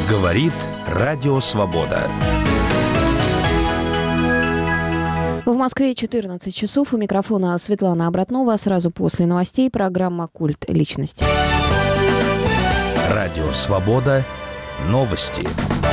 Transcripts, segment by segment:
Говорит Радио Свобода. В Москве 14 часов. У микрофона Светлана Обратнова. Сразу после новостей программа «Культ личности». Радио Свобода. Новости.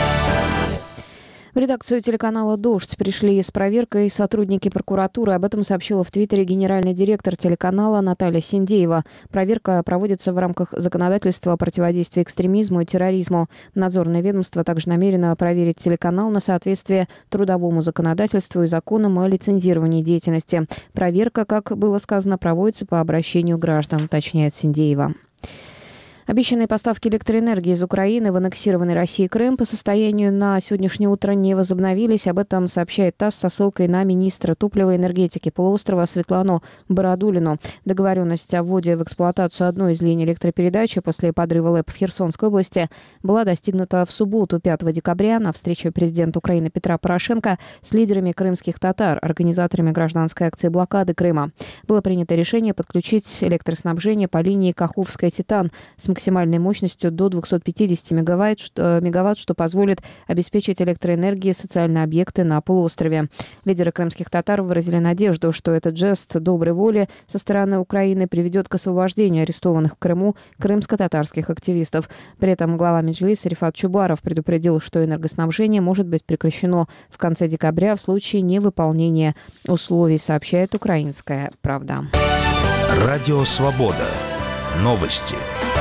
В редакцию телеканала «Дождь» пришли с проверкой сотрудники прокуратуры. Об этом сообщила в Твиттере генеральный директор телеканала Наталья Синдеева. Проверка проводится в рамках законодательства о противодействии экстремизму и терроризму. Надзорное ведомство также намерено проверить телеканал на соответствие трудовому законодательству и законам о лицензировании деятельности. Проверка, как было сказано, проводится по обращению граждан, уточняет Синдеева. Обещанные поставки электроэнергии из Украины в аннексированный Россией Крым по состоянию на сегодняшнее утро не возобновились. Об этом сообщает ТАСС со ссылкой на министра топлива и энергетики полуострова Светлану Бородулину. Договоренность о вводе в эксплуатацию одной из линий электропередачи после подрыва ЛЭП в Херсонской области была достигнута в субботу, 5 декабря, на встрече президента Украины Петра Порошенко с лидерами крымских татар, организаторами гражданской акции блокады Крыма. Было принято решение подключить электроснабжение по линии Каховская-Титан с максимальной мощностью до 250 мегаватт, что позволит обеспечить электроэнергией социальные объекты на полуострове. Лидеры крымских татар выразили надежду, что этот жест доброй воли со стороны Украины приведет к освобождению арестованных в Крыму крымско-татарских активистов. При этом глава Меджлиса Рифат Чубаров предупредил, что энергоснабжение может быть прекращено в конце декабря в случае невыполнения условий, сообщает «Украинская правда». Радио Свобода. Новости.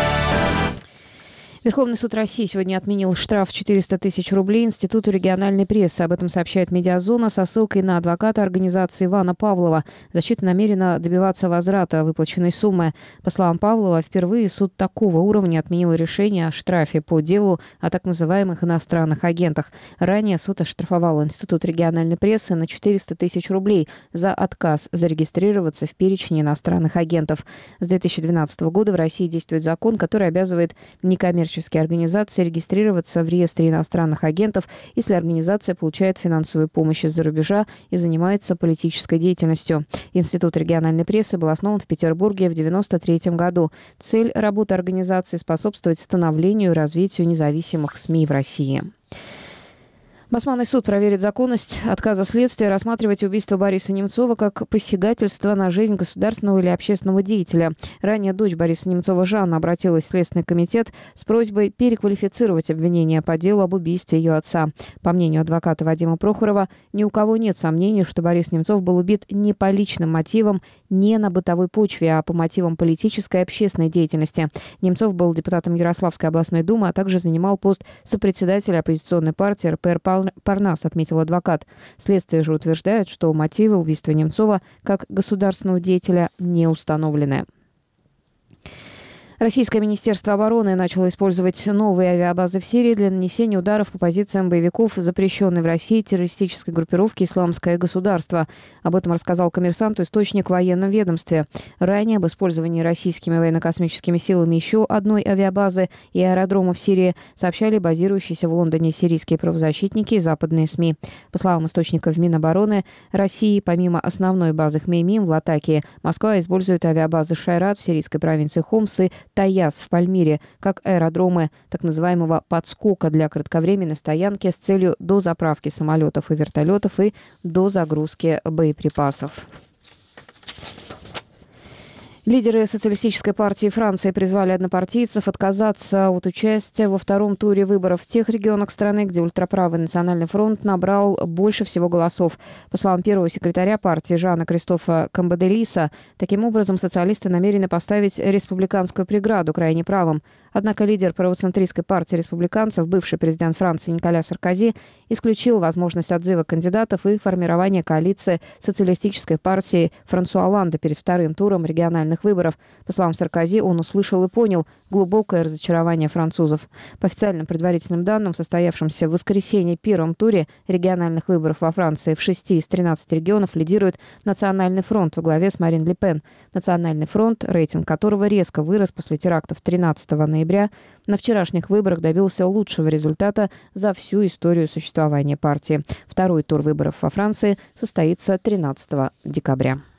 Верховный суд России сегодня отменил штраф в 400 тысяч рублей Институту региональной прессы. Об этом сообщает «Медиазона» со ссылкой на адвоката организации Ивана Павлова. Защита намерена добиваться возврата выплаченной суммы. По словам Павлова, впервые суд такого уровня отменил решение о штрафе по делу о так называемых иностранных агентах. Ранее суд оштрафовал Институт региональной прессы на 400 тысяч рублей за отказ зарегистрироваться в перечне иностранных агентов. С 2012 года в России действует закон, который обязывает некоммерческие организации регистрироваться в реестре иностранных агентов, если организация получает финансовую помощь из-за рубежа и занимается политической деятельностью. Институт региональной прессы был основан в Петербурге в 1993 году. Цель работы организации – способствовать становлению и развитию независимых СМИ в России. Басманный суд проверит законность отказа следствия рассматривать убийство Бориса Немцова как посягательство на жизнь государственного или общественного деятеля. Ранее дочь Бориса Немцова Жанна обратилась в Следственный комитет с просьбой переквалифицировать обвинение по делу об убийстве ее отца. По мнению адвоката Вадима Прохорова, ни у кого нет сомнений, что Борис Немцов был убит не по личным мотивам, не на бытовой почве, а по мотивам политической и общественной деятельности. Немцов был депутатом Ярославской областной думы, а также занимал пост сопредседателя оппозиционной партии РПР Парнас, отметил адвокат. Следствие же утверждает, что мотивы убийства Немцова как государственного деятеля не установлены. Российское министерство обороны начало использовать новые авиабазы в Сирии для нанесения ударов по позициям боевиков запрещенной в России террористической группировки «Исламское государство». Об этом рассказал «Коммерсанту» источник в военном ведомстве. Ранее об использовании российскими военно-космическими силами еще одной авиабазы и аэродрома в Сирии сообщали базирующиеся в Лондоне сирийские правозащитники и западные СМИ. По словам источников Минобороны России, помимо основной базы Хмеймим в Латакии, Москва использует авиабазы Шайрат в сирийской провинции Хомс и Таяс в Пальмире как аэродромы так называемого подскока для кратковременной стоянки с целью дозаправки самолетов и вертолетов и дозагрузки боеприпасов. Лидеры Социалистической партии Франции призвали однопартийцев отказаться от участия во втором туре выборов в тех регионах страны, где ультраправый Национальный фронт набрал больше всего голосов. По словам первого секретаря партии Жана Кристофа Камбаделиса, таким образом социалисты намерены поставить республиканскую преграду крайне правым. Однако лидер правоцентристской партии республиканцев, бывший президент Франции Николя Саркози, исключил возможность отзыва кандидатов и формирования коалиции социалистической партии Франсуа Олланда перед вторым туром региональных выборов. По словам Саркози, он услышал и понял глубокое разочарование французов. По официальным предварительным данным, в состоявшемся в воскресенье первом туре региональных выборов во Франции в 6 из 13 регионов лидирует Национальный фронт во главе с Марин Ле Пен. Национальный фронт, рейтинг которого резко вырос после терактов 13 ноября, на вчерашних выборах добился лучшего результата за всю историю существования партии. Второй тур выборов во Франции состоится 13 декабря.